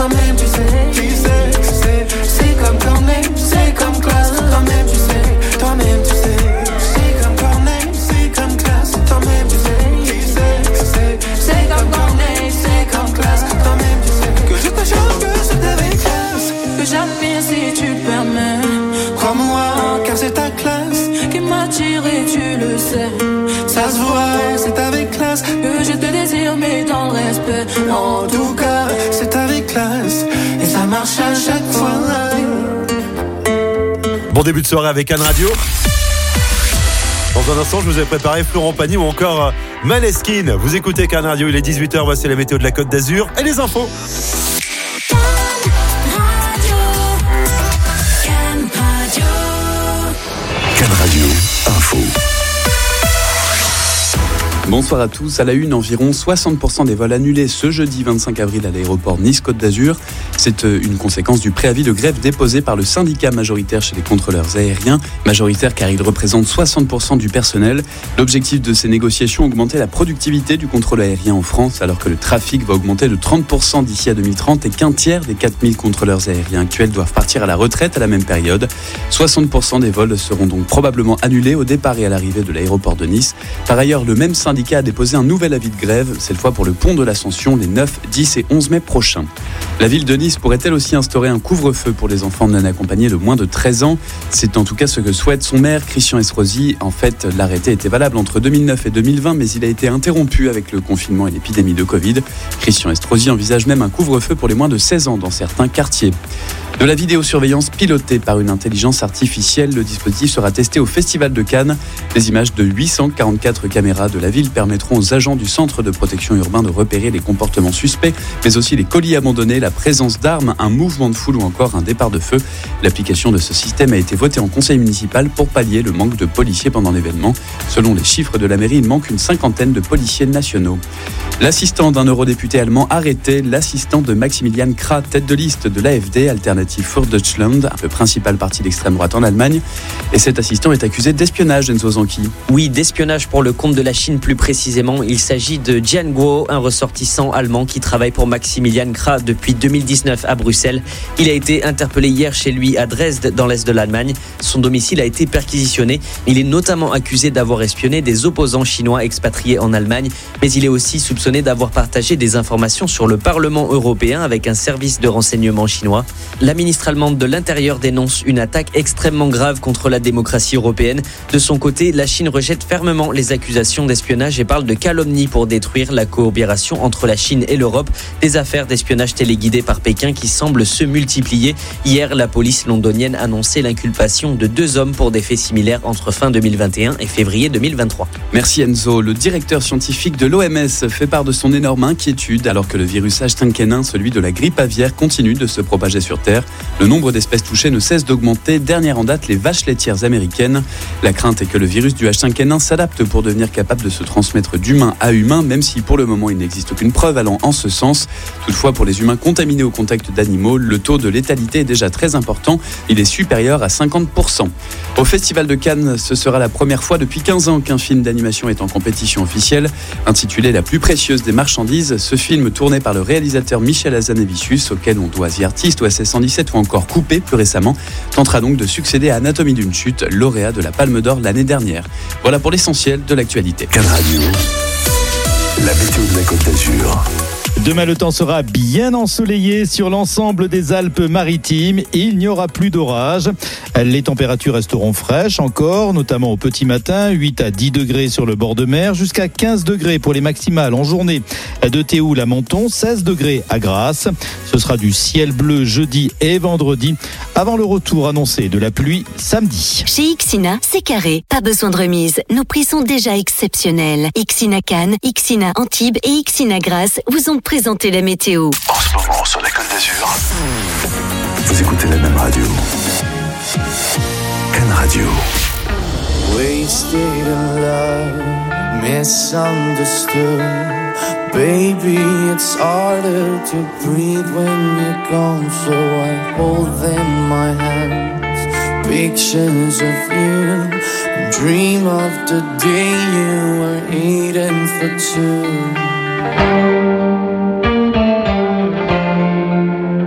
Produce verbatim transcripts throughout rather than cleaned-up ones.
toi-même tu sais, tu sais, c'est, c'est comme Corneille, c'est comme classe, toi-même tu sais, toi-même tu sais, c'est comme Corneille, c'est comme classe, toi-même tu sais, tu sais, c'est, c'est comme Corneille, c'est comme classe, toi-même tu sais, que je te jure que c'est avec classe, que j'admire si tu le permets, crois-moi car c'est ta classe qui m'attire et tu le sais, ça se voit, c'est avec classe que je te désire mais dans le respect, en tout cas c'est avec classe et ça marche à chaque fois. Bon début de soirée avec Cannes Radio. Dans un instant, je vous ai préparé Florent Pagny ou encore euh, Maneskin. Vous écoutez Cannes Radio, il est dix-huit heures, voici la météo de la Côte d'Azur et les infos. Cannes Radio, info. Bonsoir à tous. À la une, environ soixante pour cent des vols annulés ce jeudi vingt-cinq avril à l'aéroport Nice-Côte d'Azur. C'est une conséquence du préavis de grève déposé par le syndicat majoritaire chez les contrôleurs aériens. Majoritaire car il représente soixante pour cent du personnel. L'objectif de ces négociations, augmenter la productivité du contrôle aérien en France, alors que le trafic va augmenter de trente pour cent d'ici à deux mille trente et qu'un tiers des quatre mille contrôleurs aériens actuels doivent partir à la retraite à la même période. soixante pour cent des vols seront donc probablement annulés au départ et à l'arrivée de l'aéroport de Nice. Par ailleurs, le même syndicat a déposé un nouvel avis de grève, cette fois pour le pont de l'Ascension les neuf, dix et onze mai prochains. La ville de Nice pourrait-elle aussi instaurer un couvre-feu pour les enfants non accompagnés de moins de treize ans ? C'est en tout cas ce que souhaite son maire, Christian Estrosi. En fait, l'arrêté était valable entre deux mille neuf et deux mille vingt, mais il a été interrompu avec le confinement et l'épidémie de Covid. Christian Estrosi envisage même un couvre-feu pour les moins de seize ans dans certains quartiers. De la vidéosurveillance pilotée par une intelligence artificielle, le dispositif sera testé au Festival de Cannes. Les images de huit cent quarante-quatre caméras de la ville permettront aux agents du centre de protection urbain de repérer les comportements suspects, mais aussi les colis abandonnés, la présence d'armes, un mouvement de foule ou encore un départ de feu. L'application de ce système a été votée en conseil municipal pour pallier le manque de policiers pendant l'événement. Selon les chiffres de la mairie, il manque une cinquantaine de policiers nationaux. L'assistant d'un eurodéputé allemand arrêté, l'assistant de Maximilian Krah, tête de liste de l'A F D, Alternative für Deutschland, le principal parti d'extrême droite en Allemagne. Et cet assistant est accusé d'espionnage, Enzo Zanchi. Oui, d'espionnage pour le compte de la Chine plus précisément. Il s'agit de Jian Guo, un ressortissant allemand qui travaille pour Maximilian Krah depuis deux mille dix-neuf à Bruxelles. Il a été interpellé hier chez lui à Dresde, dans l'est de l'Allemagne. Son domicile a été perquisitionné. Il est notamment accusé d'avoir espionné des opposants chinois expatriés en Allemagne, mais il est aussi soupçonné d'avoir partagé des informations sur le Parlement européen avec un service de renseignement chinois. La ministre allemande de l'Intérieur dénonce une attaque extrêmement grave contre la démocratie européenne. De son côté, la Chine rejette fermement les accusations d'espionnage et parle de calomnie pour détruire la coopération entre la Chine et l'Europe. Des affaires d'espionnage téléguidées par Pékin qui semblent se multiplier. Hier, la police londonienne annonçait l'inculpation de deux hommes pour des faits similaires entre fin deux mille vingt et un et février deux mille vingt-trois. Merci Enzo. Le directeur scientifique de l'O M S fait part de son énorme inquiétude alors que le virus H cinq N un, celui de la grippe aviaire, continue de se propager sur Terre. Le nombre d'espèces touchées ne cesse d'augmenter. Dernière en date, les vaches laitières américaines. La crainte est que le virus du H cinq N un s'adapte pour devenir capable de se transmettre d'humain à humain, même si pour le moment il n'existe aucune preuve allant en ce sens. Toutefois, pour les humains contaminés au contact d'animaux, le taux de létalité est déjà très important. Il est supérieur à cinquante pour cent. Au Festival de Cannes, ce sera la première fois depuis quinze ans qu'un film d'animation est en compétition officielle. Intitulé La plus précieuse des marchandises, ce film tourné par le réalisateur Michel Hazanavicius, auquel on doit The Artist, O S S cent dix-sept ou encore Coupé plus récemment, tentera donc de succéder à Anatomie d'une chute, lauréat de la Palme d'Or l'année dernière. Voilà pour l'essentiel de l'actualité. Cannes Radio, la météo de la Côte d'Azur. Demain, le temps sera bien ensoleillé sur l'ensemble des Alpes-Maritimes. Il n'y aura plus d'orage. Les températures resteront fraîches encore, notamment au petit matin, huit à dix degrés sur le bord de mer, jusqu'à quinze degrés pour les maximales en journée de Théoul à Menton, seize degrés à Grasse. Ce sera du ciel bleu jeudi et vendredi, avant le retour annoncé de la pluie samedi. Chez Ixina, c'est carré, pas besoin de remise. Nos prix sont déjà exceptionnels. Ixina Cannes, Ixina Antibes et Ixina Grasse vous ont présenté la météo. En ce moment sur la Côte d'Azur, vous écoutez la même radio. Cannes Radio. Wasted in love, misunderstood. Baby, it's harder to breathe when you're gone, so I hold them in my hands. Pictures of you, dream of the day you were eating for two.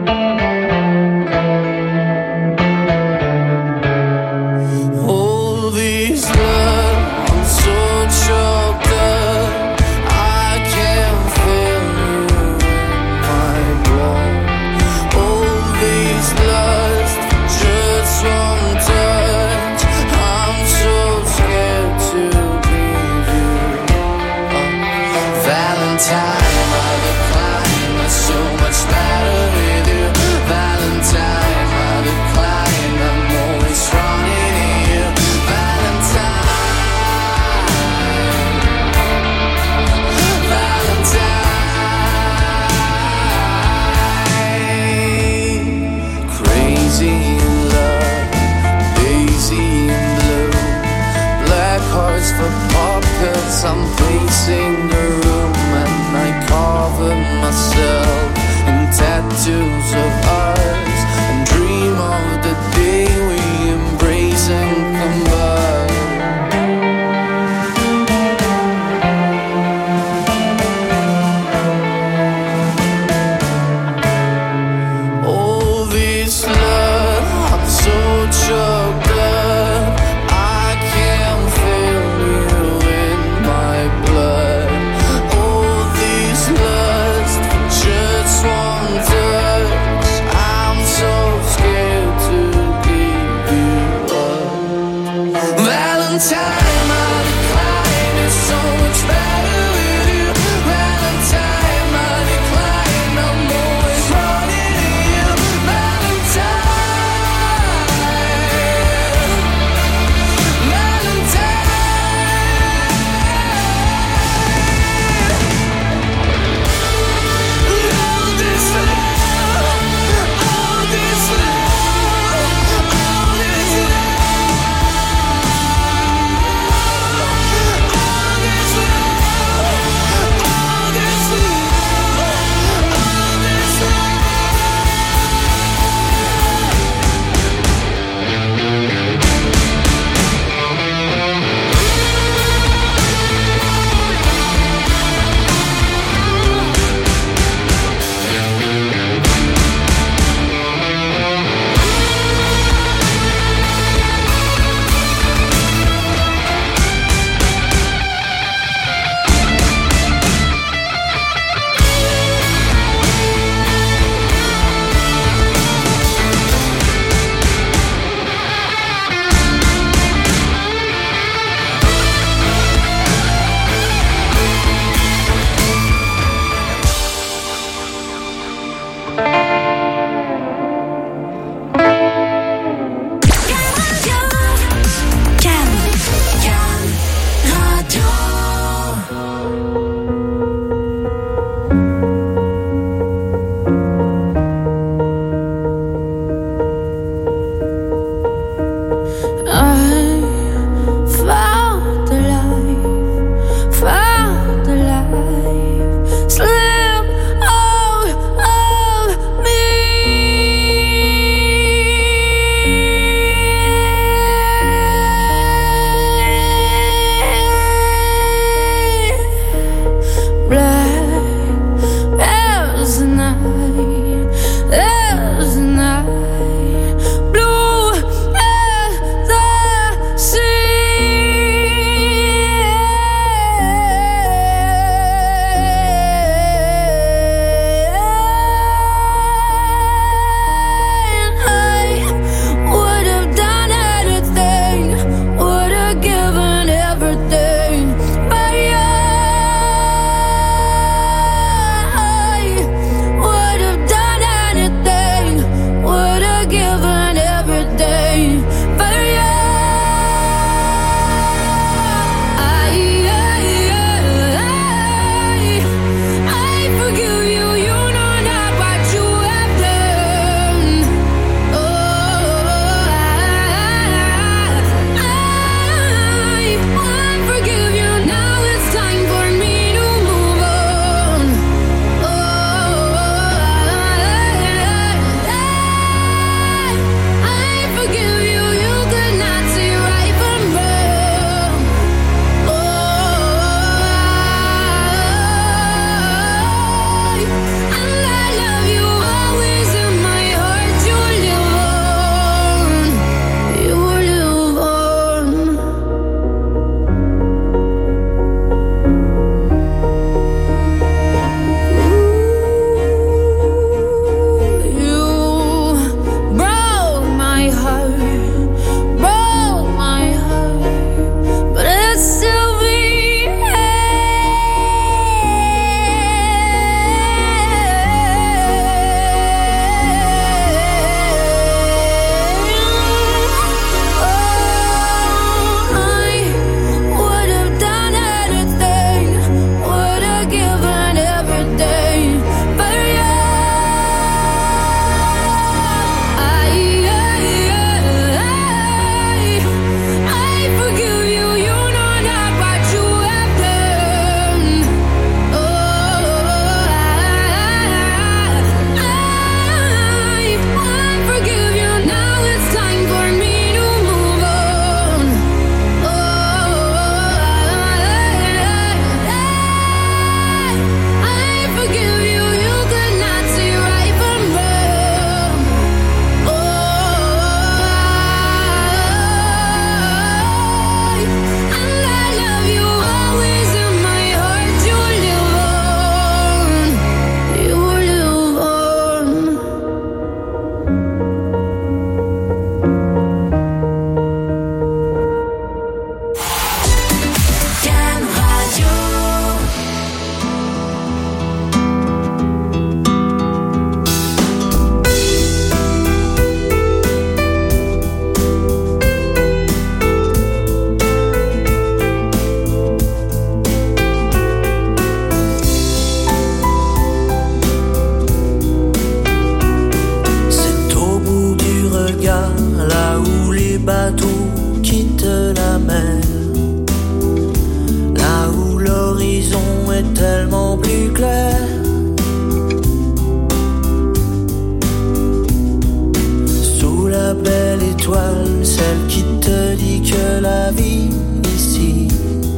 étoile, celle qui te dit que la vie ici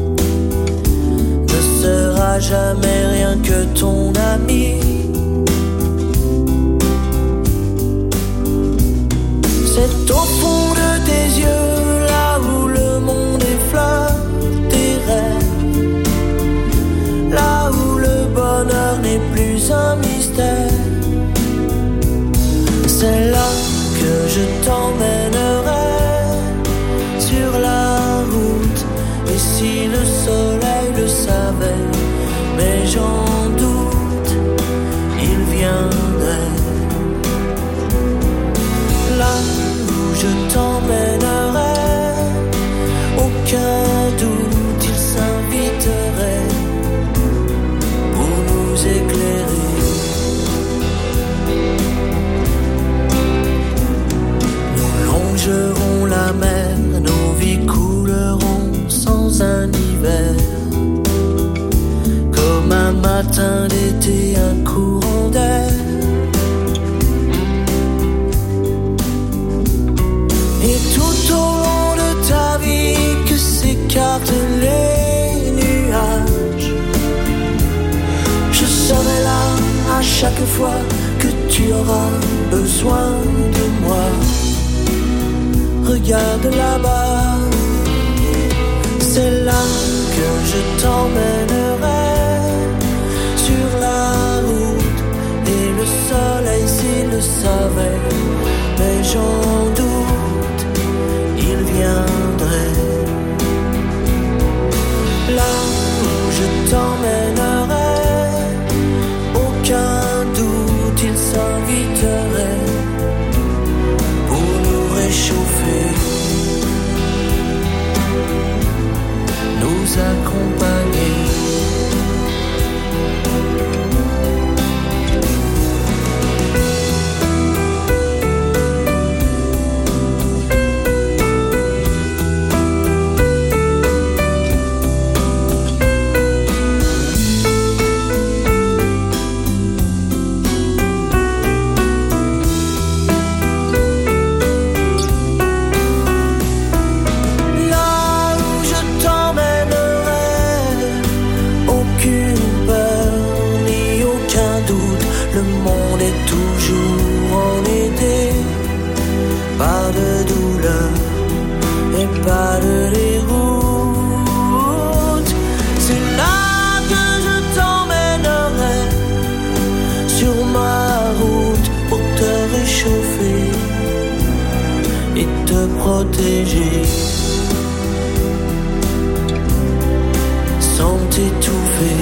ne sera jamais rien que ton ami. C'est au fond de tes yeux, là où le monde effleure tes rêves, là où le bonheur n'est plus un mystère. C'est là que je t'emmènerai sur la route. Et si le soleil le savait, mais j'en doute, il viendrait. Là où je t'emmènerai, aucun doute, il s'inviterait pour nous éclairer. Nous longerons la mer, nos vies couleront sans un hiver. Comme un matin d'été, un courant d'air. Et tout au long de ta vie que s'écartent les nuages, je serai là à chaque fois que tu auras besoin de moi. Regarde là-bas, c'est là que je t'emmènerai sur la route. Et le soleil s'il le savait, mais j'en doute, il viendrait. Là où je t'emmènerai, aucun doute, il s'inviterait pour nous réchauffer, nous accompagner. Pas de déroute, c'est là que je t'emmènerai sur ma route pour te réchauffer et te protéger sans t'étouffer.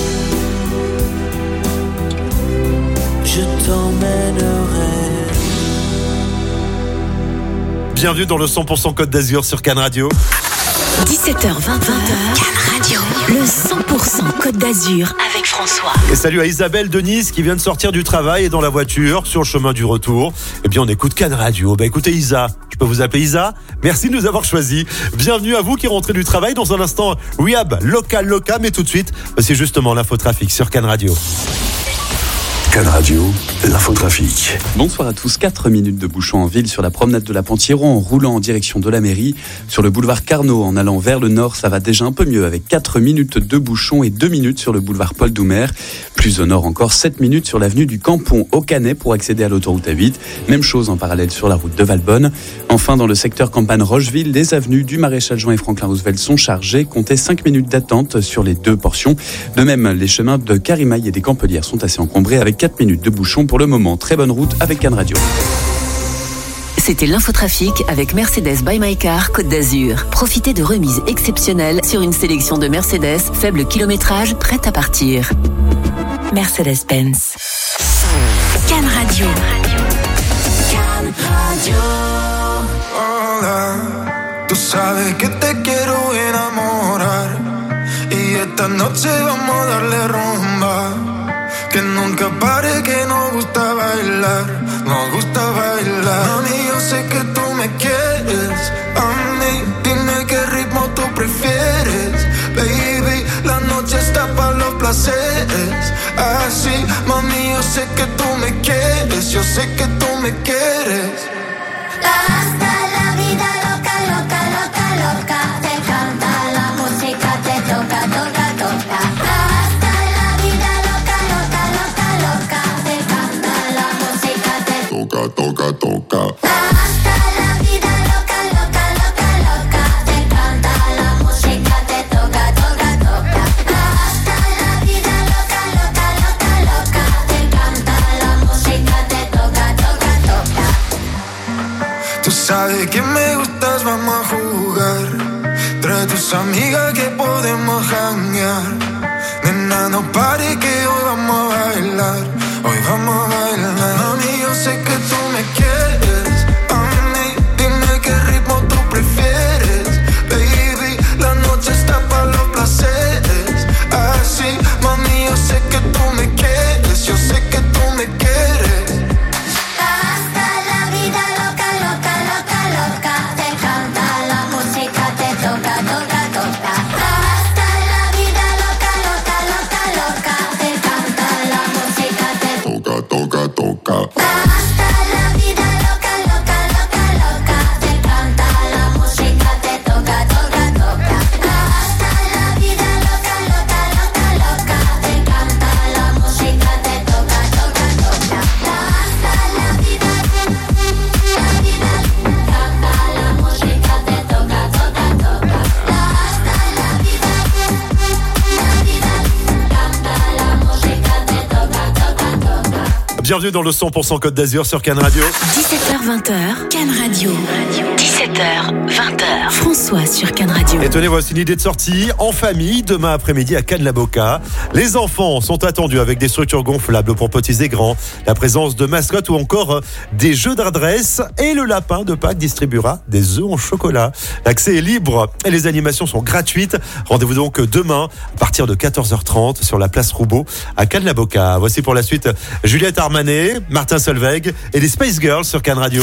Je t'emmènerai. Bienvenue dans le cent pour cent Côte d'Azur sur Cannes Radio. dix-sept heures vingt, Cannes Radio, le cent pour cent Côte d'Azur avec François. Et salut à Isabelle de Nice qui vient de sortir du travail et dans la voiture sur le chemin du retour. Et bien on écoute Cannes Radio. Bah écoutez Isa, je peux vous appeler Isa. Merci de nous avoir choisis. Bienvenue à vous qui rentrez du travail. Dans un instant, Rehab, Local Loca, mais tout de suite, c'est justement l'infotrafic sur Cannes Radio. Cannes Radio, l'infotrafic. Bonsoir à tous. quatre minutes de bouchon en ville sur la promenade de la Ponthiéron en roulant en direction de la mairie. Sur le boulevard Carnot en allant vers le nord, ça va déjà un peu mieux avec quatre minutes de bouchon et deux minutes sur le boulevard Paul Doumer. Plus au nord encore, sept minutes sur l'avenue du Campon au Canet pour accéder à l'autoroute A huit. Même chose en parallèle sur la route de Valbonne. Enfin, dans le secteur Campagne-Rocheville, les avenues du Maréchal Juin et Franklin Roosevelt sont chargées. Comptez cinq minutes d'attente sur les deux portions. De même, les chemins de Carimaille et des Campelières sont assez encombrés avec quatre minutes de bouchon pour le moment. Très bonne route avec Cannes Radio. C'était l'infotrafic avec Mercedes by My Car Côte d'Azur. Profitez de remises exceptionnelles sur une sélection de Mercedes, faible kilométrage, prête à partir. Mercedes-Benz. Cannes Radio. Cannes Radio. Hola, tú sabes que te quiero enamorar y esta noche vamos a darle rumba. Que nunca pare, que nos gusta bailar, nos gusta bailar. Mami, yo sé que tú me quieres, a mí, dime qué ritmo tú prefieres. Baby, la noche está para los placeres. Así, mami, yo sé que tú me quieres, yo sé que tú me quieres. Hasta la toca, toca, toca. Tú sabes que me gustas, vamos a jugar. Trae tus amigas que podemos janguear. Nena, no pare que hoy vamos a bailar. Hoy vamos a bailar. Mami, yo sé que tú me quieres. Mami, dime qué ritmo tú prefieres. Baby, la noche está para los placeres. Así, mami, yo sé que tú me quieres. Yo sé que tú me quieres. Toca, toca. Hasta la vida loca, loca, loca, loca. Te canta la música, te toca, toca, toca. Hasta la vida loca, loca, loca, loca. Te canta la música, te toca, toca, toca. Hasta la vida, la vida, canta la música, te toca, toca, toca. Hasta la vida, la vida, canta la música, te toca, toca, toca. Bienvenue dans le cent pour cent Côte d'Azur sur Cannes Radio. dix-sept heures vingt, Cannes Radio. dix-sept heures vingt, François sur Cannes Radio. Et tenez, voici une idée de sortie en famille demain après-midi à Cannes-la-Boca. Les enfants sont attendus avec des structures gonflables pour petits et grands, la présence de mascottes ou encore des jeux d'adresse, et le lapin de Pâques distribuera des œufs en chocolat. L'accès est libre et les animations sont gratuites. Rendez-vous donc demain à partir de quatorze heures trente sur la place Roubaud à Cannes-la-Boca. Voici pour la suite Juliette Armanet, Martin Solveig et les Space Girls sur Cannes Radio.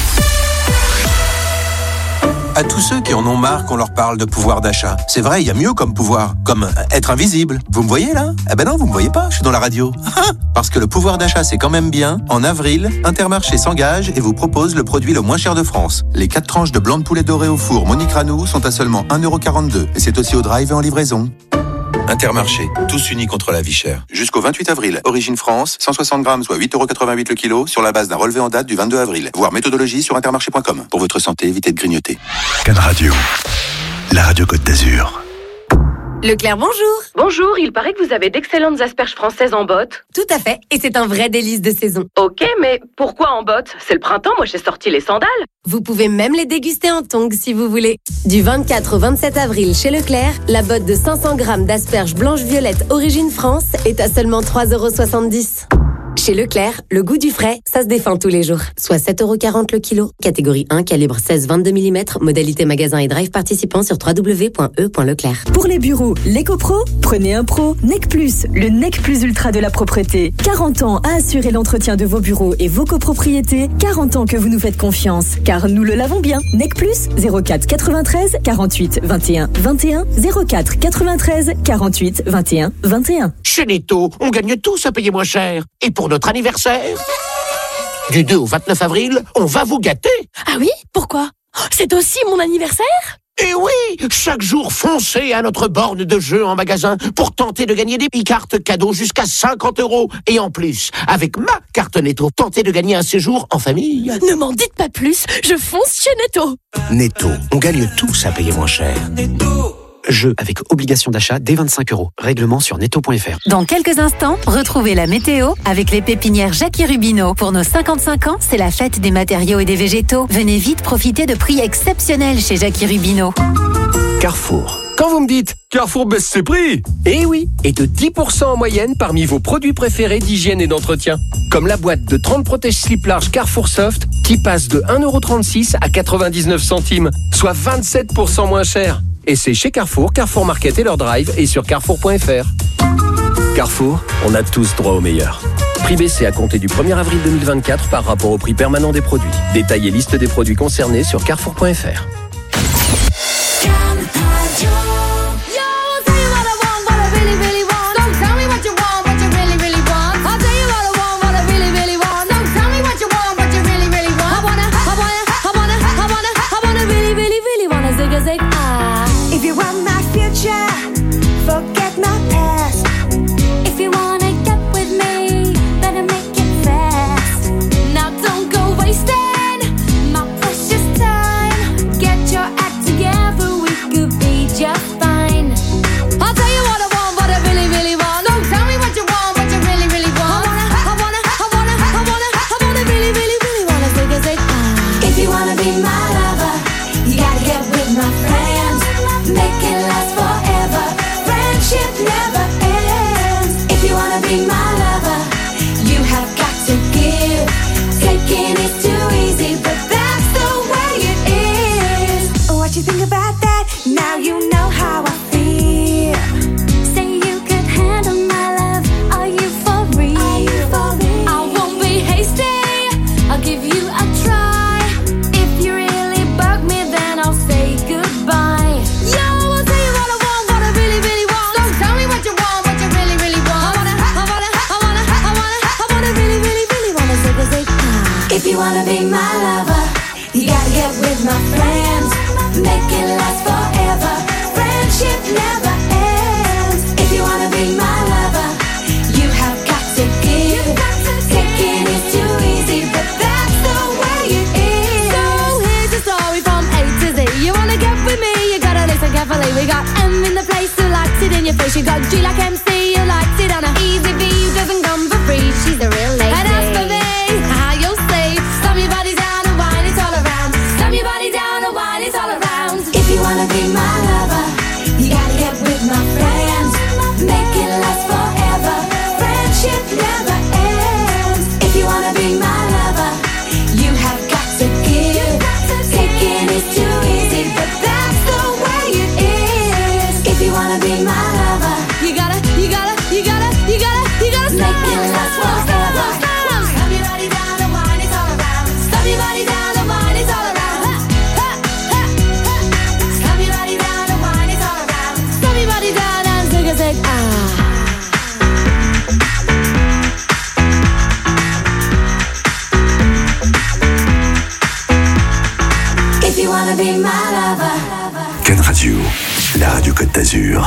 À tous ceux qui en ont marre qu'on leur parle de pouvoir d'achat. C'est vrai, il y a mieux comme pouvoir, comme être invisible. Vous me voyez là ? Eh ben non, vous me voyez pas, je suis dans la radio. Parce que le pouvoir d'achat, c'est quand même bien. En avril, Intermarché s'engage et vous propose le produit le moins cher de France. Les quatre tranches de blanc de poulet doré au four Monique Ranou sont à seulement un euro quarante-deux. Et c'est aussi au drive et en livraison. Intermarché, tous unis contre la vie chère. Jusqu'au vingt-huit avril, Origine France, cent soixante grammes, soit huit euros quatre-vingt-huit le kilo, sur la base d'un relevé en date du vingt-deux avril. Voir méthodologie sur intermarché point com. Pour votre santé, évitez de grignoter. Cannes Radio, la radio Côte d'Azur. Leclerc, bonjour. Bonjour, il paraît que vous avez d'excellentes asperges françaises en botte. Tout à fait, et c'est un vrai délice de saison. Ok, mais pourquoi en botte ? C'est le printemps, moi j'ai sorti les sandales. Vous pouvez même les déguster en tongs si vous voulez. Du vingt-quatre au vingt-sept avril chez Leclerc, la botte de cinq cents grammes d'asperges blanches-violettes Origine France est à seulement trois euros soixante-dix. Chez Leclerc, le goût du frais, ça se défend tous les jours. Soit sept euros quarante le kilo. Catégorie un, calibre seize vingt-deux millimètres. Modalité magasin et drive participant sur w w w point e point leclerc. Pour les bureaux, l'EcoPro, prenez un Pro. Nec Plus, le Nec Plus Ultra de la propreté. quarante ans à assurer l'entretien de vos bureaux et vos copropriétés. quarante ans que vous nous faites confiance, car nous le lavons bien. Nec Plus, zéro quatre quatre-vingt-treize quarante-huit vingt et un vingt et un, zéro quatre quatre-vingt-treize quarante-huit vingt et un vingt et un. Chez Netto, on gagne tous à payer moins cher. Et pour notre anniversaire, du deux au vingt-neuf avril, on va vous gâter. Ah oui ? Pourquoi ? C'est aussi mon anniversaire ? Et oui, chaque jour, foncez à notre borne de jeu en magasin pour tenter de gagner des e-cartes cadeaux jusqu'à cinquante euros. Et en plus, avec ma carte Netto, tentez de gagner un séjour en famille. Ne m'en dites pas plus, je fonce chez Netto. Netto, on gagne tous à payer moins cher. Jeu avec obligation d'achat dès vingt-cinq euros. Règlement sur netto point f r. Dans quelques instants, retrouvez la météo avec les pépinières Jackie Rubino. Pour nos cinquante-cinq ans, c'est la fête des matériaux et des végétaux. Venez vite profiter de prix exceptionnels chez Jackie Rubino. Carrefour. Quand vous me dites Carrefour baisse ses prix, eh oui, et de dix pour cent en moyenne parmi vos produits préférés d'hygiène et d'entretien. Comme la boîte de trente protège-slip large Carrefour Soft qui passe de un euro trente-six à quatre-vingt-dix-neuf centimes, soit vingt-sept pour cent moins cher. Et c'est chez Carrefour, Carrefour Market et leur drive et sur carrefour point f r. Carrefour, on a tous droit au meilleur. Prix baissé à compter du premier avril deux mille vingt-quatre par rapport au prix permanent des produits. Détail et liste des produits concernés sur carrefour point f r. If you wanna get with me, better make it fast. Now don't go If you wanna be my lover, you gotta get with my friends. Make it last forever. Friendship never ends. If you wanna be my lover, you have got to give. Taking is too easy, but that's the way it is. So here's the story from A to Z. You wanna get with me, you gotta listen carefully. We got M in the place who likes it in your face. You got G like M C, who likes it on a easy V, who doesn't come for free. She's a real lady. And as for me, how you'll see, slam your body down and wine it all around. Slam your body down and wine it all around. If you wanna be my lover, you gotta get with my friends. Make it last forever. Friendship never ends. If you wanna be my lover, you have got to give. Taking is too easy, but that's the way it is. If you wanna be my lover, you gotta, you gotta, you gotta, you gotta, you gotta stop. Make it last forever. Slam your body down and wine it all around. Slam your body down and wine it all around. Ha, ha, ha, ha. Slam your body down and wine it all around. Slam your body down and zig a zig ah. If you wanna be my lover. Can Radio, la radio Côte d'Azur.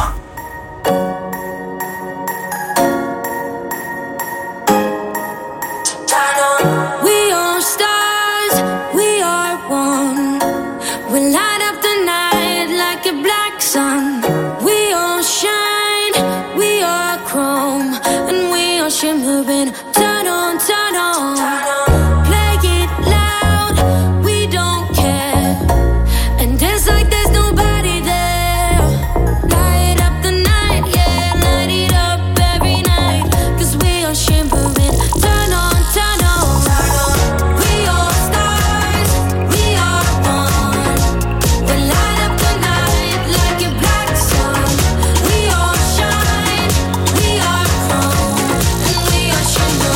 We are stars, we are one. We light up the night like a black sun. We all shine, we are chrome, and we are shimmering. Turn on, turn on. Play it loud, we don't care. And dance like there's nobody there. Light up the night, yeah, light it up every night. 'Cause we are shimmering. Turn on, turn on. We are stars, we are one. We light up the night like a black sun. We all shine, we are chrome, and we are shimmering.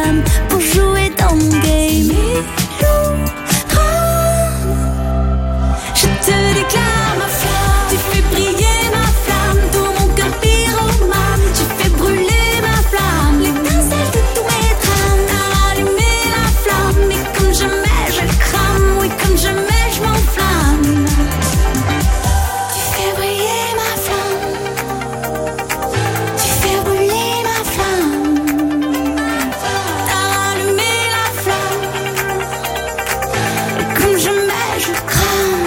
flamme pour jouer dans mon game. Je te déclare ma flamme, tu fais briller ma flamme, tout mon cœur pyromane, tu fais brûler ma flamme, l'étincelle de tous mes drames, t'as allumé la flamme, et comme jamais je crame, oui comme jamais je m'enflamme. Tu fais briller ma flamme, tu fais brûler ma flamme, t'as allumé la flamme, et comme jamais je crame.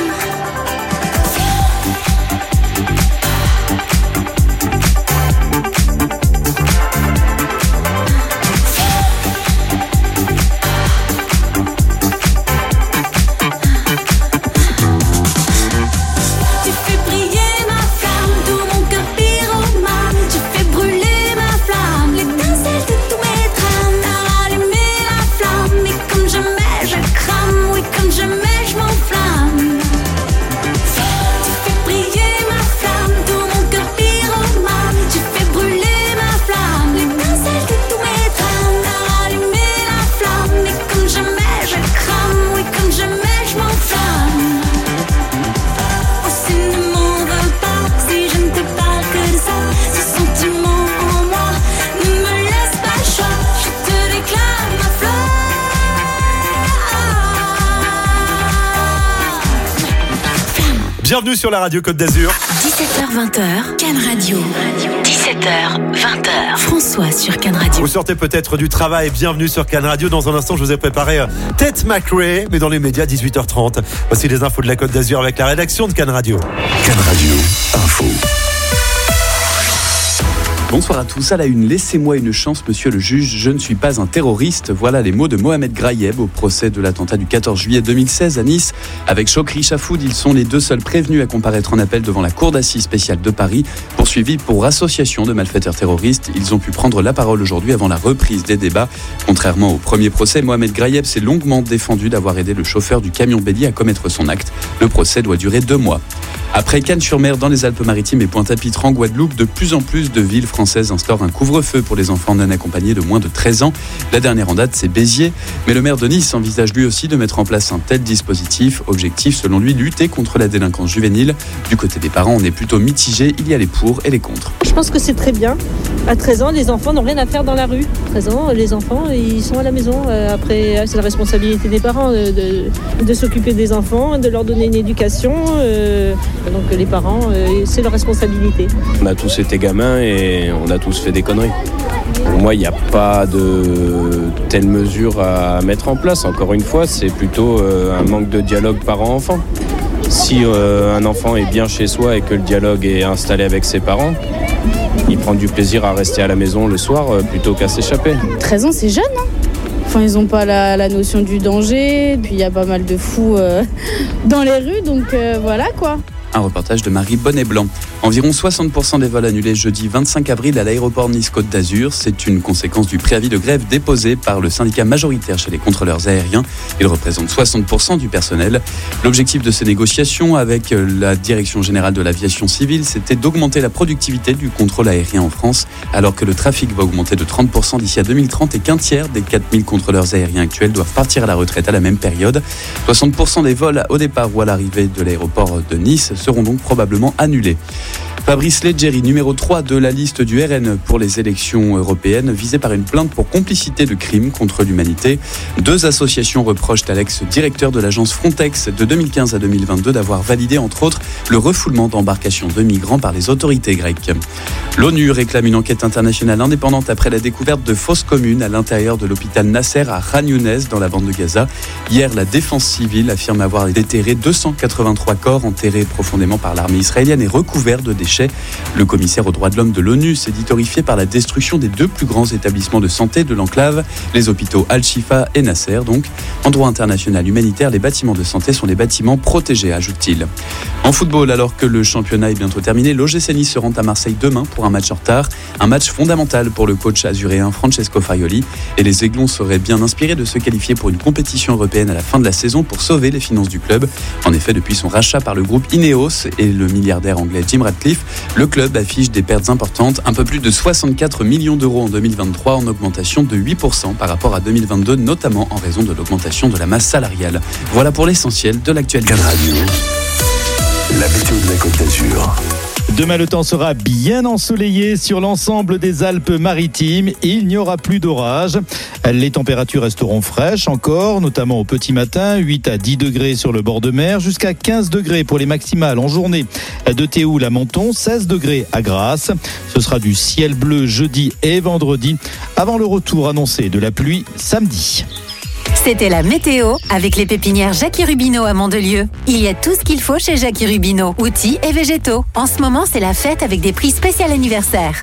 Tu fais briller ma flamme, tout mon cœur pyromane, tu fais brûler ma flamme, l'étincelle de tous mes drames, t'as allumé la flamme, et comme jamais je crame, oui comme jamais je m'enflamme. Tu fais briller ma flamme, tout mon cœur pyromane, tu fais brûler ma flamme, l'étincelle de tous mes drames, t'as allumé la flamme, et comme jamais je crame, oui comme jamais je m'enflamme. Oh, si ne m'en veux pas, si je ne te parle que de ça, ce sentiment en moi ne me laisse pas le choix. Je te déclare ma flamme. Bienvenue sur la radio Côte d'Azur. dix-sept heures vingt, Can Radio. dix-sept heures vingt, François sur Can Radio. Vous sortez peut-être du travail, bienvenue sur Can Radio. Dans un instant, je vous ai préparé euh, Ted McRae, mais dans les médias, dix-huit heures trente. Voici les infos de la Côte d'Azur avec la rédaction de Can Radio. Can Radio, info. Bonsoir à tous. À la une, laissez-moi une chance, monsieur le juge, je ne suis pas un terroriste. Voilà les mots de Mohamed Grayeb au procès de l'attentat du quatorze juillet deux mille seize à Nice. Avec Chokri Chafoud, ils sont les deux seuls prévenus à comparaître en appel devant la Cour d'assises spéciale de Paris. Poursuivis pour association de malfaiteurs terroristes, ils ont pu prendre la parole aujourd'hui avant la reprise des débats. Contrairement au premier procès, Mohamed Grayeb s'est longuement défendu d'avoir aidé le chauffeur du camion bélier à commettre son acte. Le procès doit durer deux mois. Après Cannes-sur-Mer dans les Alpes-Maritimes et Pointe-à-Pitre en Guadeloupe, de plus en plus de villes françaises instaurent un couvre-feu pour les enfants non accompagnés de moins de treize ans. La dernière en date, c'est Béziers. Mais le maire de Nice envisage lui aussi de mettre en place un tel dispositif. Objectif, selon lui, lutter contre la délinquance juvénile. Du côté des parents, on est plutôt mitigé. Il y a les pour et les contre. Je pense que c'est très bien. À treize ans, les enfants n'ont rien à faire dans la rue. treize ans, les enfants, ils sont à la maison. Après, c'est la responsabilité des parents de, de, de s'occuper des enfants, de leur donner une éducation. Donc les parents, c'est leur responsabilité. On a tous été gamins et on a tous fait des conneries. Pour moi, il n'y a pas de telle mesure à mettre en place. Encore une fois, c'est plutôt un manque de dialogue parent-enfant. Si euh, un enfant est bien chez soi et que le dialogue est installé avec ses parents, il prend du plaisir à rester à la maison le soir euh, plutôt qu'à s'échapper. treize ans, c'est jeune, hein. Enfin, ils n'ont pas la, la notion du danger, puis il y a pas mal de fous euh, dans les rues, donc euh, voilà quoi. Un reportage de Marie Bonnet-Blanc. Environ soixante pour cent des vols annulés jeudi vingt-cinq avril à l'aéroport Nice-Côte d'Azur. C'est une conséquence du préavis de grève déposé par le syndicat majoritaire chez les contrôleurs aériens. Il représente soixante pour cent du personnel. L'objectif de ces négociations avec la Direction générale de l'aviation civile, c'était d'augmenter la productivité du contrôle aérien en France, alors que le trafic va augmenter de trente pour cent d'ici à deux mille trente et qu'un tiers des quatre mille contrôleurs aériens actuels doivent partir à la retraite à la même période. soixante pour cent des vols au départ ou à l'arrivée de l'aéroport de Nice seront donc probablement annulés. Fabrice Leggeri, numéro trois de la liste du R N pour les élections européennes, visé par une plainte pour complicité de crimes contre l'humanité. Deux associations reprochent à l'ex-directeur de l'agence Frontex de deux mille quinze à deux mille vingt-deux d'avoir validé, entre autres, le refoulement d'embarcations de migrants par les autorités grecques. L'ONU réclame une enquête internationale indépendante après la découverte de fausses communes à l'intérieur de l'hôpital Nasser à Khan Younes dans la bande de Gaza. Hier, la défense civile affirme avoir déterré deux cent quatre-vingt-trois corps enterrés profondément par l'armée israélienne et recouverts de déchets. Le commissaire aux droits de l'homme de l'ONU s'est dit horrifié par la destruction des deux plus grands établissements de santé de l'enclave, les hôpitaux Al-Shifa et Nasser. Donc, en droit international humanitaire, les bâtiments de santé sont des bâtiments protégés, ajoute-t-il. En football, alors que le championnat est bientôt terminé, l'O G C Nice se rend à Marseille demain pour un match en retard. Un match fondamental pour le coach azuréen Francesco Farioli. Et les Aiglons seraient bien inspirés de se qualifier pour une compétition européenne à la fin de la saison pour sauver les finances du club. En effet, depuis son rachat par le groupe Ineos et le milliardaire anglais Jim Ratcliffe, Le club affiche des pertes importantes, un peu plus de soixante-quatre millions d'euros en deux mille vingt-trois, en augmentation de huit pour cent par rapport à deux mille vingt-deux, notamment en raison de l'augmentation de la masse salariale. Voilà pour l'essentiel de l'actualité. Cannes Radio, la météo de la Côte d'Azur. Demain, le temps sera bien ensoleillé sur l'ensemble des Alpes-Maritimes. Il n'y aura plus d'orage. Les températures resteront fraîches encore, notamment au petit matin, huit à dix degrés sur le bord de mer, jusqu'à quinze degrés pour les maximales en journée de Théoul à Menton, seize degrés à Grasse. Ce sera du ciel bleu jeudi et vendredi, avant le retour annoncé de la pluie samedi. C'était la météo avec les pépinières Jackie Rubino à Mandelieu. Il y a tout ce qu'il faut chez Jackie Rubino, outils et végétaux. En ce moment, c'est la fête avec des prix spécial anniversaire.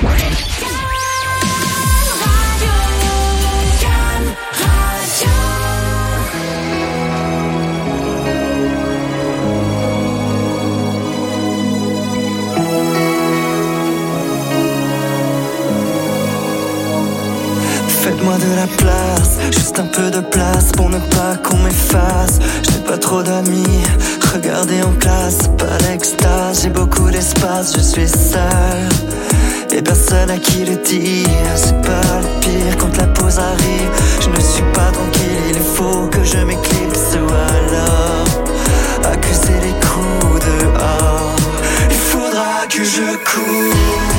Faites-moi de la place, juste un peu de place pour ne pas qu'on m'efface. Je n'ai pas trop d'amis, regardez en classe, pas l'extase. J'ai beaucoup d'espace, je suis seul et personne à qui le dire. C'est pas le pire quand la pause arrive. Je ne suis pas tranquille, il faut que je m'éclipse ou alors accuser les coups dehors. Il faudra que je cours.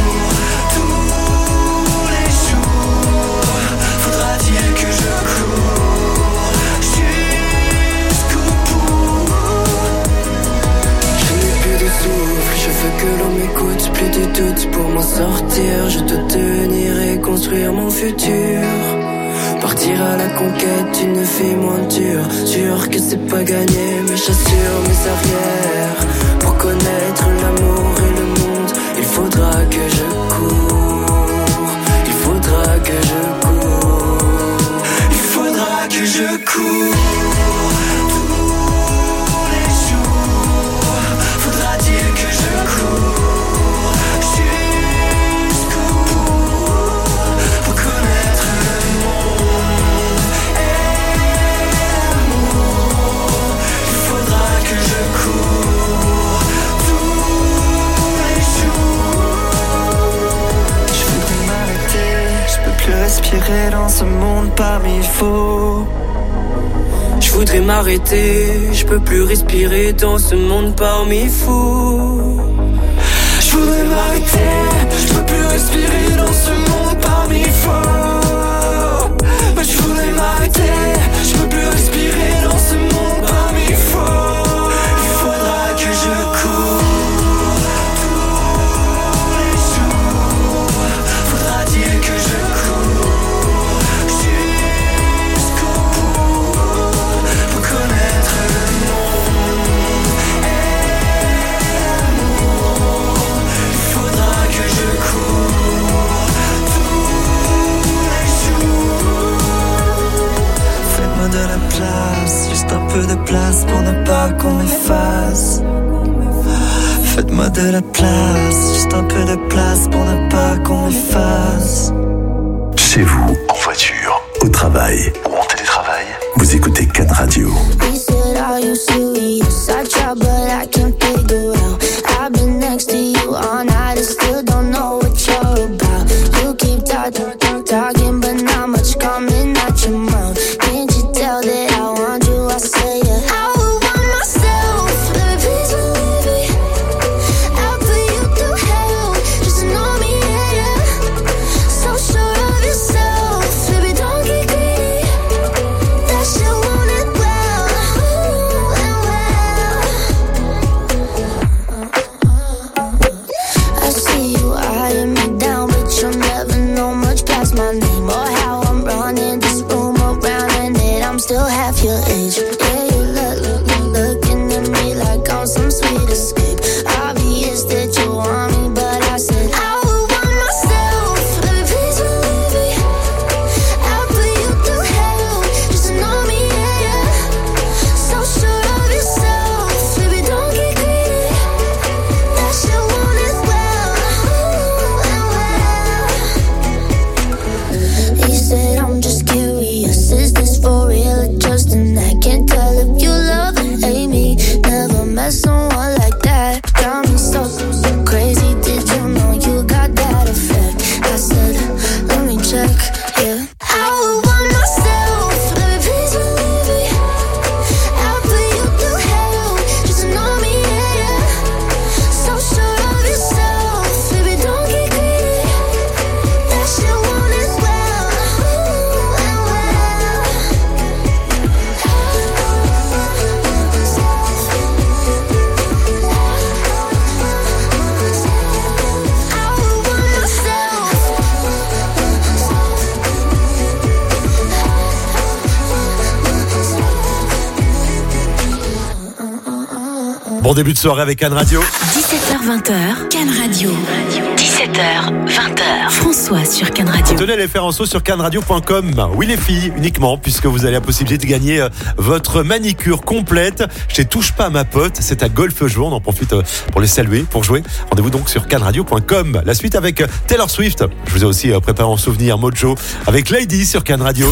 Que l'on m'écoute, plus de doute pour m'en sortir. Je dois tenir et construire mon futur. Partir à la conquête d'une vie moins dure. Sûr que c'est pas gagné, mais j'assure mes arrières. Pour connaître l'amour et le monde, il faudra que je cours. Il faudra que je cours. Il faudra que je cours. Respirer dans ce monde parmi faux. Je voudrais m'arrêter, je peux plus respirer dans ce monde parmi fous. Je voudrais m'arrêter, je peux plus respirer dans ce monde parmi faux. Mais je voudrais m'arrêter, je peux plus respirer dans ce monde parmi faux. Il faudra que je cours. Juste un peu de place pour ne pas qu'on m'efface. Faites-moi de la place, juste un peu de place pour ne pas qu'on m'efface. Chez vous, en voiture, au travail ou en télétravail, vous écoutez Cannes Radio. Talking, but not much coming out your mouth. Can't you tell that I want you? I say it. I would want myself. Let me please believe me. I'll put you through hell. Just to know me, yeah, yeah. So sure of yourself. Baby, don't get greedy. That shit won't end well. Ooh, and well. I see you eyeing me down, but you'll never know much past my name or how I'm running this room around, and that I'm still half your age. Yeah, you look, look, look, looking at me like I'm some sweet escape. Obvious that you want me, but I said I would want myself. Let me please believe me. I'll put you through hell just to know me, yeah, yeah. So sure of yourself, baby, don't get greedy. That shit won't end well. Ooh, and well. He said I'm just curious, is this for real or just an act? Can't tell Bon début de soirée avec Cannes Radio. dix-sept heures vingt, Cannes Radio. dix-sept heures vingt. François sur Cannes Radio. Tenez les faire en saut sur cannes radio point com. Oui les filles, uniquement, puisque vous avez la possibilité de gagner euh, votre manicure complète chez Touche pas à ma pote. C'est à Golfe-Jouan, on en profite euh, pour les saluer, pour jouer. Rendez-vous donc sur cannes radio point com. La suite avec euh, Taylor Swift. Je vous ai aussi euh, préparé en souvenir Mojo avec Lady sur Cannes Radio.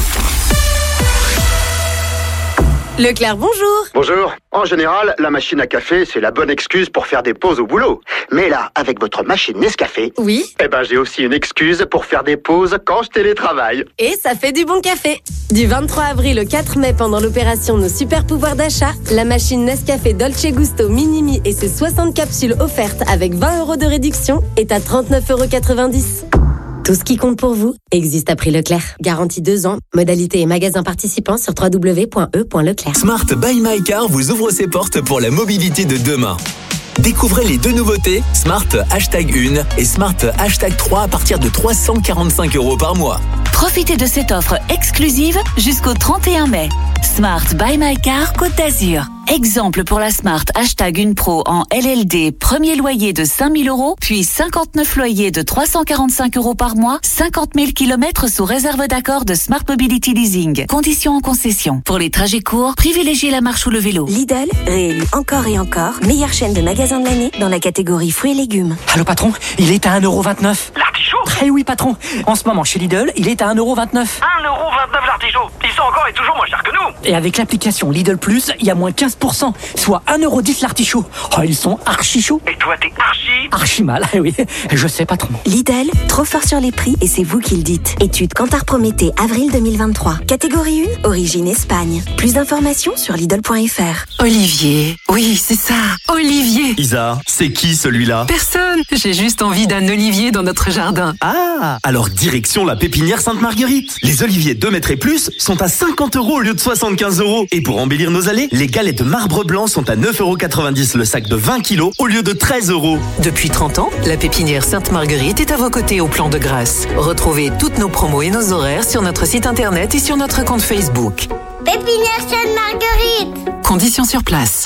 Leclerc, bonjour. Bonjour. En général, la machine à café, c'est la bonne excuse pour faire des pauses au boulot. Mais là, avec votre machine Nescafé, oui, eh ben j'ai aussi une excuse pour faire des pauses quand je télétravaille. Et ça fait du bon café. Du vingt-trois avril au quatre mai, pendant l'opération Nos super pouvoirs d'achat, la machine Nescafé Dolce Gusto Minimi et ses soixante capsules offertes avec vingt euros de réduction est à trente-neuf euros quatre-vingt-dix. Tout ce qui compte pour vous existe à prix Leclerc. Garantie deux ans. Modalité et magasins participants sur w w w point e point leclerc. Smart by My Car vous ouvre ses portes pour la mobilité de demain. Découvrez les deux nouveautés, Smart Hashtag un et Smart Hashtag trois à partir de trois cent quarante-cinq euros par mois. Profitez de cette offre exclusive jusqu'au trente et un mai. Smart by My Car Côte d'Azur. Exemple pour la Smart Hashtag un Pro en L L D, premier loyer de cinq mille euros, puis cinquante-neuf loyers de trois cent quarante-cinq euros par mois, cinquante mille kilomètres sous réserve d'accord de Smart Mobility Leasing. Conditions en concession. Pour les trajets courts, privilégiez la marche ou le vélo. Lidl, réélu encore et encore, meilleure chaîne de magasins de l'année dans la catégorie fruits et légumes. Allô patron, il est à un euro vingt-neuf. L'artichaut ? Eh oui patron, en ce moment chez Lidl, il est à un euro vingt-neuf. un euro vingt-neuf l'artichaut. Ils sont encore et toujours moins chers que nous. Et avec l'application Lidl Plus, il y a moins quinze pour cent, soit un euro dix l'artichaut. Oh, ils sont archi chauds. Et toi, t'es archi Archi mal, eh oui, je sais patron. Lidl, trop fort sur les prix et c'est vous qui le dites. Étude Kantar Prométhée, avril deux mille vingt-trois. Catégorie un, origine Espagne. Plus d'informations sur Lidl point f r. Olivier, oui, c'est ça, Olivier. Isa, c'est qui celui-là ? Personne, j'ai juste envie d'un olivier dans notre jardin. Ah, alors direction la pépinière Sainte-Marguerite. Les oliviers deux mètres et plus sont à cinquante euros au lieu de soixante-quinze euros. Et pour embellir nos allées, les galets de marbre blanc sont à neuf euros quatre-vingt-dix le sac de vingt kilos au lieu de treize euros. Depuis trente ans, la pépinière Sainte-Marguerite est à vos côtés au plan de grâce. Retrouvez toutes nos promos et nos horaires sur notre site internet et sur notre compte Facebook. Pépinière Sainte-Marguerite. Conditions sur place.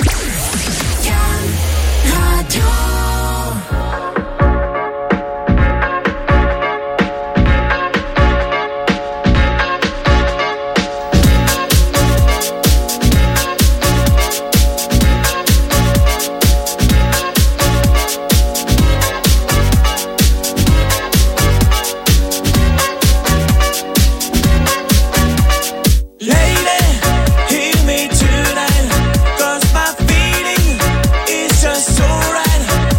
Radio. Hear me tonight, 'cause my feeling is just so right.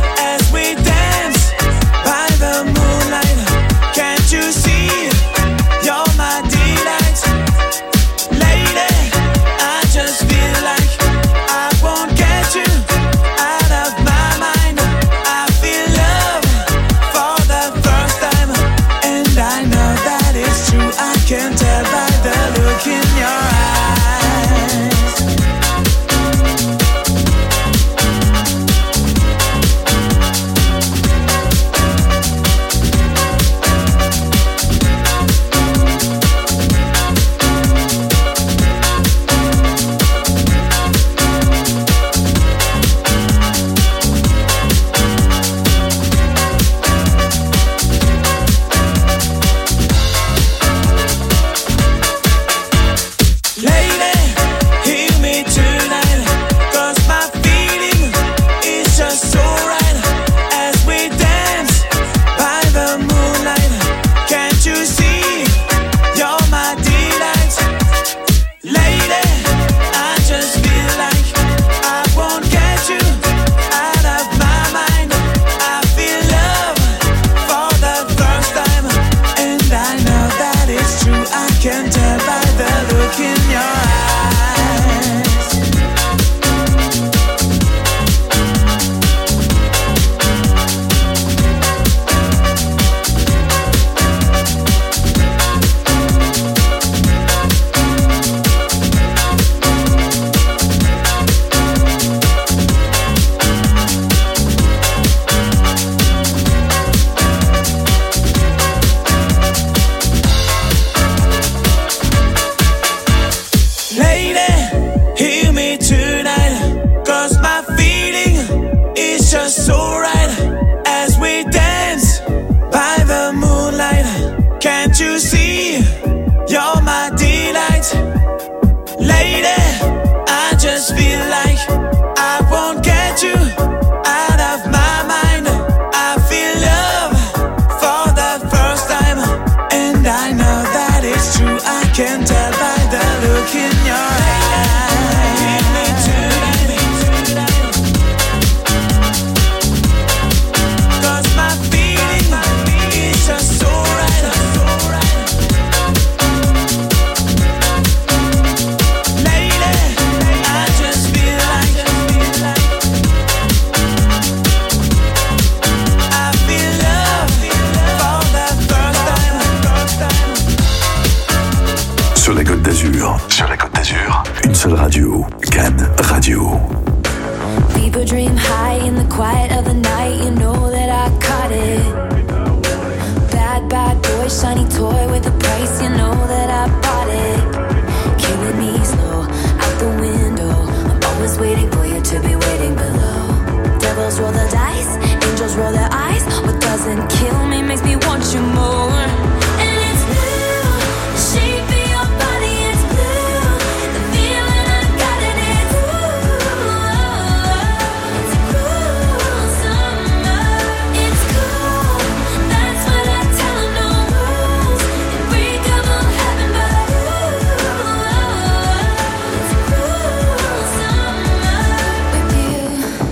d'Azur. Sur la Côte d'Azur, une seule radio, Cannes Radio. People dream high in the quiet of the night. You know that I caught it. Bad, bad boy, shiny toy with a price. You know that I bought it. Killing me slow, out the window. I'm always waiting for you to be waiting below. Devils roll the dice, angels roll their eyes. What doesn't kill me makes me want you more. And it's blue, the shape of your body, it's blue. The feeling I got in it, ooh. It's a cruel summer. It's cool, that's what I tell 'em, no rules. Unbreakable heaven, but ooh. It's a cruel summer with you.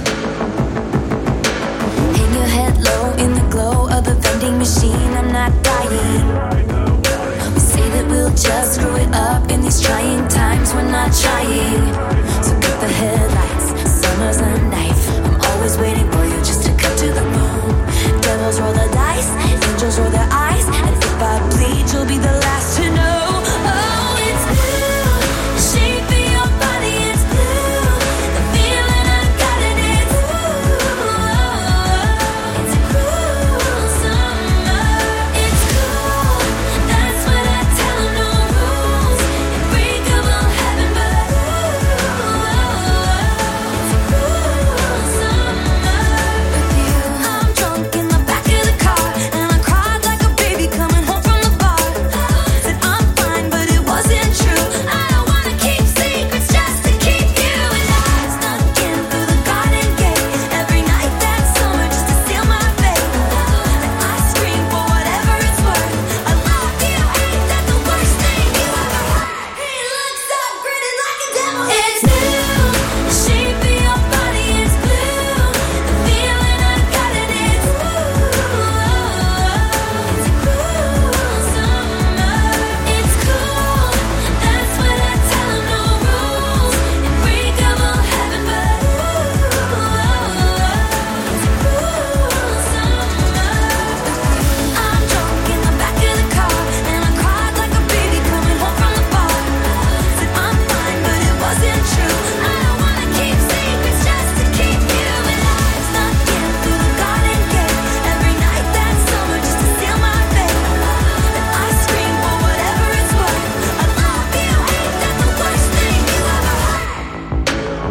Hang your head low in the glow of the vending machine. I'm not dying. We say that we'll just screw it up in these trying times. We're not trying. So cut the headlights. Summer's a knife. I'm always waiting for you just to come to the moon. Devils roll the dice. Angels roll their eyes. And if I bleed, you'll be the last to know. Oh, it's blue. The shape of your body, it's blue. The feeling I got in it, ooh. It's a cruel summer. It's cool. That's what I tell 'em, no rules. Unbreakable heaven, but ooh. It's a cruel summer with you. I'm drunk in the back of the car, and I cried like a baby coming home from the bar. Said I'm fine, but it wasn't true. I don't wanna keep secrets just to keep you alive. Snuck in through the garden gate every night that summer just to steal my faith. And I scream for whatever it's worth. I love you, ain't that the worst thing you ever heard? He looks up, grinning like a devil. It's blue, the shape of your body, it's blue. The feeling I got in it, ooh. It's a cruel summer. It's cool, that's what I tell 'em, no rules. Unbreakable heaven, but ooh. It's a cruel summer. I'm drunk in the back of the car, and I cried like a baby coming home from the bar. Said I'm fine, but it wasn't true. I don't wanna keep secrets just to keep you alive. Snuck in through the garden gate every night that summer just to steal my faith. And I scream for whatever it's worth. I love you, ain't that the worst thing you ever heard?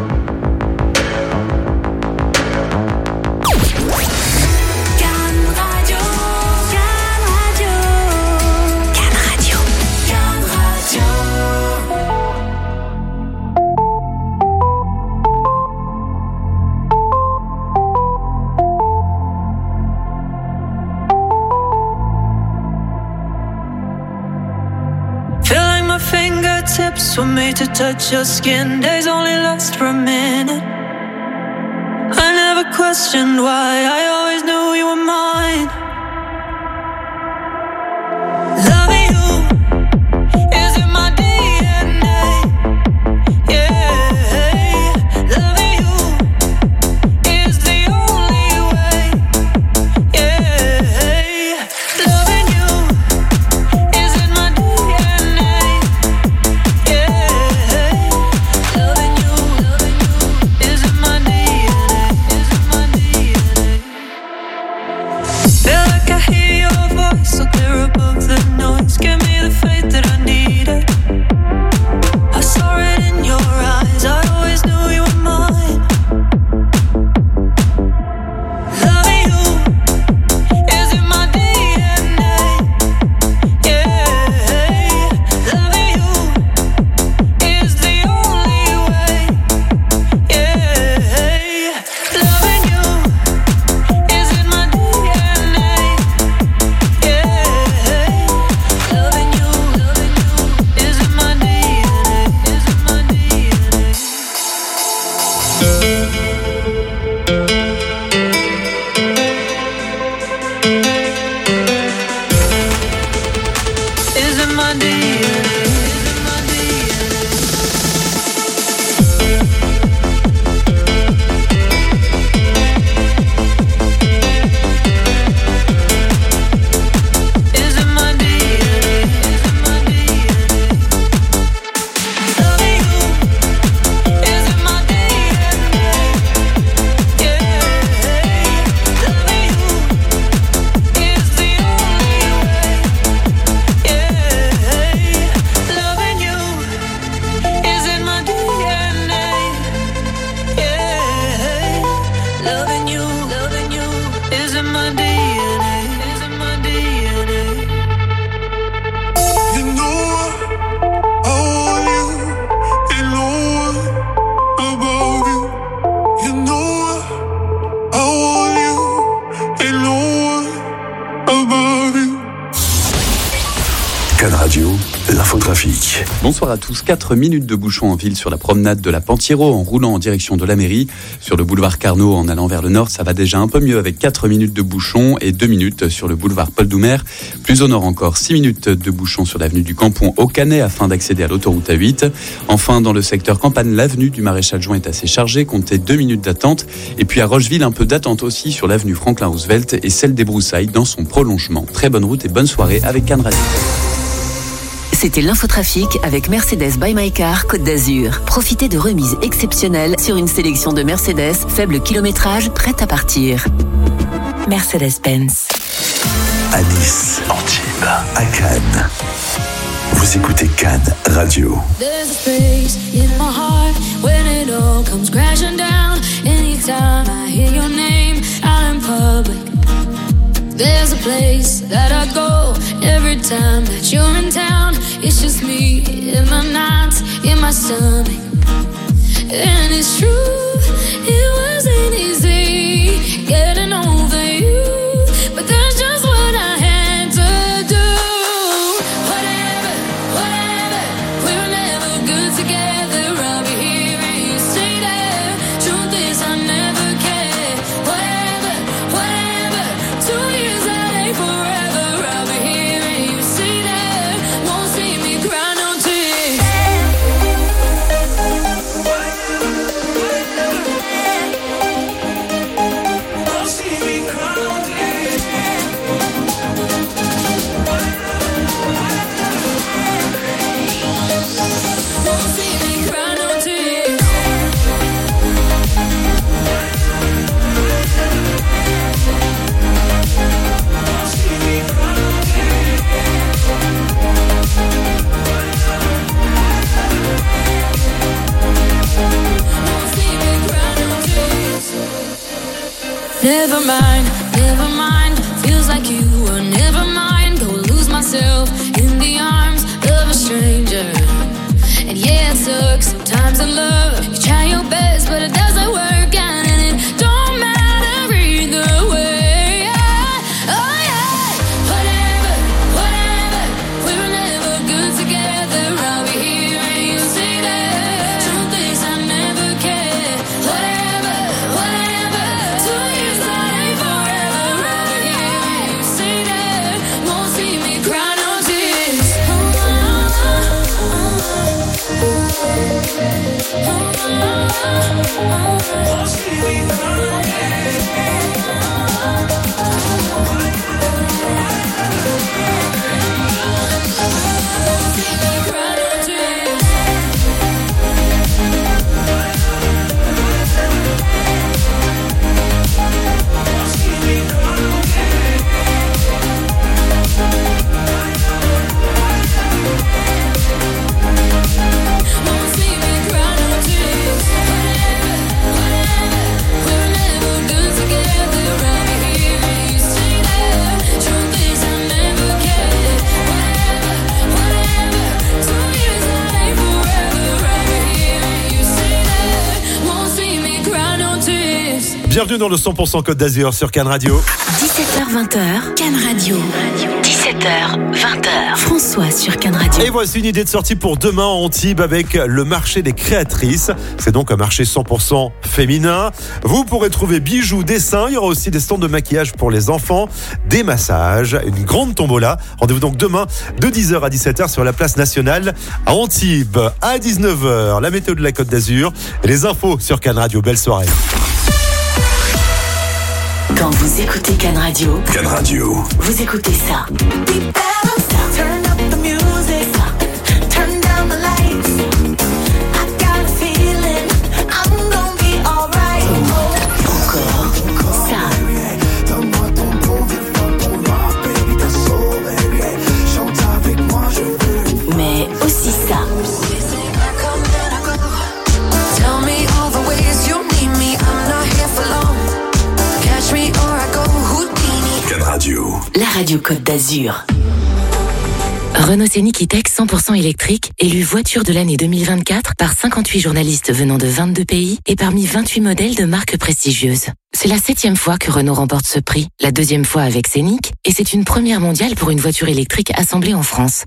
Cannes Radio, Cannes Radio, Cannes Radio, Cannes Radio. Feel like my fingertips were made to touch your skin. Days only last for a minute. I never questioned why. I always knew you were mine. Loving you is in my D N A. Yeah, loving you is the only way. Yeah, loving you is in my D N A. Yeah, loving you, loving you is in my D N A. Is in my D N A. Feel Bonsoir à tous. quatre minutes de bouchon en ville sur la promenade de la Pantiro en roulant en direction de la mairie. Sur le boulevard Carnot en allant vers le nord, ça va déjà un peu mieux avec quatre minutes de bouchon et deux minutes sur le boulevard Paul Doumer. Plus au nord encore, six minutes de bouchon sur l'avenue du Campon au Canet afin d'accéder à l'autoroute A huit. Enfin, dans le secteur Campagne, l'avenue du Maréchal Juin est assez chargée, comptez deux minutes d'attente. Et puis à Rocheville, un peu d'attente aussi sur l'avenue Franklin Roosevelt et celle des Broussailles dans son prolongement. Très bonne route et bonne soirée avec Cannes Radio. C'était l'infotrafic avec Mercedes by My Car Côte d'Azur. Profitez de remises exceptionnelles sur une sélection de Mercedes, faible kilométrage, prête à partir. Mercedes-Benz. À Nice, Antibes, à Cannes. Vous écoutez Cannes Radio. There's a space in my heart when it all comes crashing down. Anytime I hear your name out in public. There's a place that I go every time that you're in town. It's just me in my nights, in my stomach. And it's true, it wasn't easy getting over you, but that's just what I had to do. Whatever, whatever, we were never good together. I'll be here and you stay there. Truth is I never cared. Whatever, whatever, two years that ain't forever. I'll be here and you stay there. Won't see me cry no tears. Won't see me cry no tears. Won't see me cry no tears. Never mind, never mind. Feels like you were never mine. Go lose myself in the arms of a stranger. And yeah, it sucks sometimes in love. You try your best, but it doesn't work out, and it don't matter either way. Oh yeah, whatever, whatever. We were never good together. I'll be here and you stay there. Truth is I never cared. Whatever, whatever. Two years that ain't forever. I'll be here and you stay there. Won't see me cry no tears. Won't see me cry no Bienvenue dans le cent pour cent Côte d'Azur sur Cannes Radio. dix-sept heures vingt, Cannes Radio. dix-sept heures vingt. François sur Cannes Radio. Et voici une idée de sortie pour demain à Antibes avec le marché des créatrices. C'est donc un marché cent pour cent féminin. Vous pourrez trouver bijoux, dessins. Il y aura aussi des stands de maquillage pour les enfants, des massages, une grande tombola. Rendez-vous donc demain de dix heures à dix-sept heures sur la place nationale à Antibes. À dix-neuf heures, la météo de la Côte d'Azur et les infos sur Cannes Radio. Belle soirée. Quand vous écoutez Cannes Radio, Cannes Radio. vous écoutez ça. Encore ça. Mais aussi ça. Tell me all the ways you need me. I'm not here for long. Catch me or I go Houdini. Cannes Radio. La radio Côte d'Azur. Renault Scénic E-Tech cent pour cent électrique, élu voiture de l'année deux mille vingt-quatre par cinquante-huit journalistes venant de vingt-deux pays et parmi vingt-huit modèles de marques prestigieuses. C'est la septième fois que Renault remporte ce prix, la deuxième fois avec Scénic, et c'est une première mondiale pour une voiture électrique assemblée en France.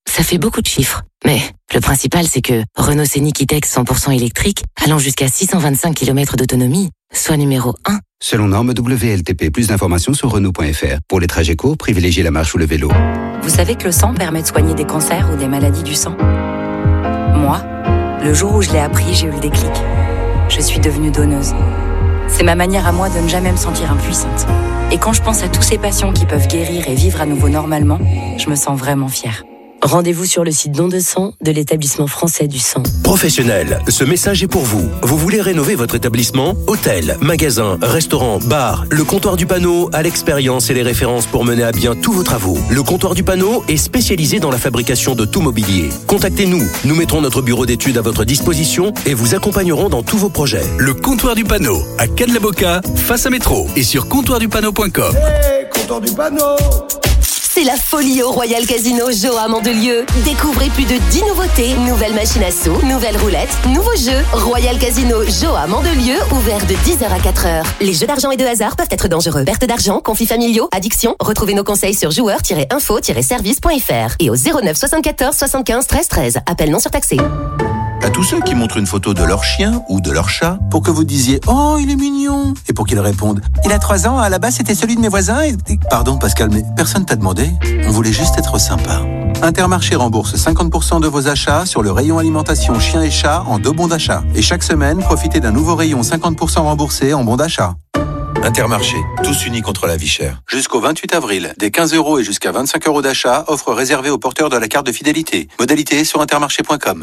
ça fait beaucoup de chiffres. Mais le principal, c'est que Renault Scénic E-Tech cent pour cent électrique, allant jusqu'à six cent vingt-cinq kilomètres d'autonomie, soit numéro un. Selon norme W L T P, plus d'informations sur Renault point F R. Pour les trajets courts, privilégiez la marche ou le vélo. Vous savez que le sang permet de soigner des cancers ou des maladies du sang ? Moi, le jour où je l'ai appris, j'ai eu le déclic. Je suis devenue donneuse. C'est ma manière à moi de ne jamais me sentir impuissante. Et quand je pense à tous ces patients qui peuvent guérir et vivre à nouveau normalement, je me sens vraiment fière. Rendez-vous sur le site don de sang de l'établissement français du sang. Professionnels, ce message est pour vous. Vous voulez rénover votre établissement ? Hôtel, magasin, restaurant, bar, le comptoir du panneau a l'expérience et les références pour mener à bien tous vos travaux. Le comptoir du panneau est spécialisé dans la fabrication de tout mobilier. Contactez-nous, nous mettrons notre bureau d'études à votre disposition et vous accompagnerons dans tous vos projets. Le comptoir du panneau, à Cannes-la-Boca, face à métro et sur comptoir du panneau point com. Hey, comptoir du panneau! C'est la folie au Royal Casino Joa à Mandelieu. Découvrez plus de dix nouveautés, nouvelles machines à sous, nouvelles roulettes, nouveaux jeux. Royal Casino Joa à Mandelieu, ouvert de dix heures à quatre heures. Les jeux d'argent et de hasard peuvent être dangereux. Perte d'argent, conflits familiaux, addiction. Retrouvez nos conseils sur joueurs tiret info tiret service point f r et au zéro neuf soixante-quatorze soixante-quinze treize treize. Appel non surtaxé. À tous ceux qui montrent une photo de leur chien ou de leur chat pour que vous disiez « Oh, il est mignon !» et pour qu'ils répondent « Il a trois ans, à la base c'était celui de mes voisins et... » Pardon Pascal, mais personne t'a demandé. On voulait juste être sympa. Intermarché rembourse cinquante pour cent de vos achats sur le rayon alimentation chien et chat en deux bons d'achat. Et chaque semaine, profitez d'un nouveau rayon cinquante pour cent remboursé en bons d'achat. Intermarché, tous unis contre la vie chère. Jusqu'au vingt-huit avril, des quinze euros et jusqu'à vingt-cinq euros d'achat, offre réservée aux porteurs de la carte de fidélité. Modalité sur intermarché point com.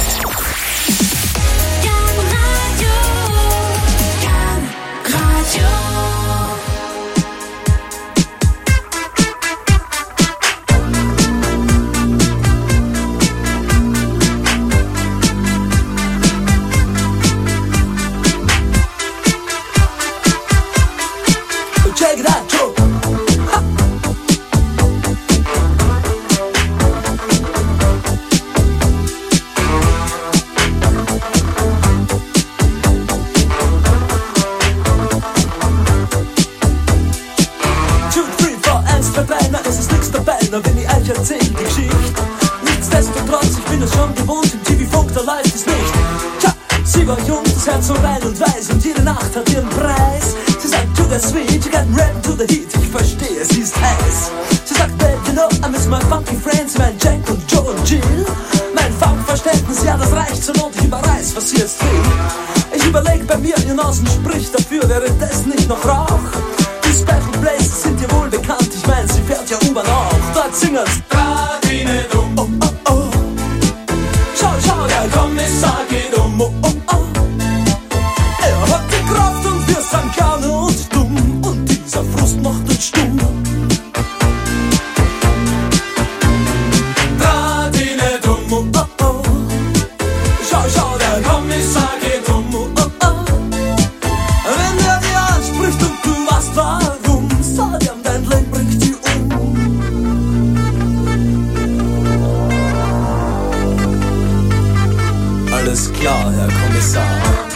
Nichtsdestotrotz, ich bin es schon gewohnt, im T V-Funk, da läuft es nicht. Tja, sie war jung, das Herz so rein und weiß und jede Nacht hat ihren Preis. Sie sagt, to the sweet, you got rap to the heat, ich verstehe, sie ist heiß. Sie sagt, babe, you know, I miss my funky friends, mein Jack und Joe und Jill. Mein Funkverständnis, ja, das reicht zur Not, ich überreiß, was sie jetzt will. Ich überleg bei mir, ihr Nasen spricht dafür, wäre das nicht noch Rauch? Die Special Places sind dir wohl bekannt, ich mein, sie fährt ja U-Bahn auch. Dort singen's Radine dumm, oh oh oh. Schau, schau, der Kommissar geht um, oh oh oh. Er hat die Kraft und wir sind gerne und dumm und dieser Frust macht uns stumm. Radine dumm, oh oh oh. Schau, schau, der Kommissar geht um, oh oh oh. Wenn er dir anspricht und du weißt warum, sag ihm, dein Leben bringt dich um. Alles klar, Herr Kommissar.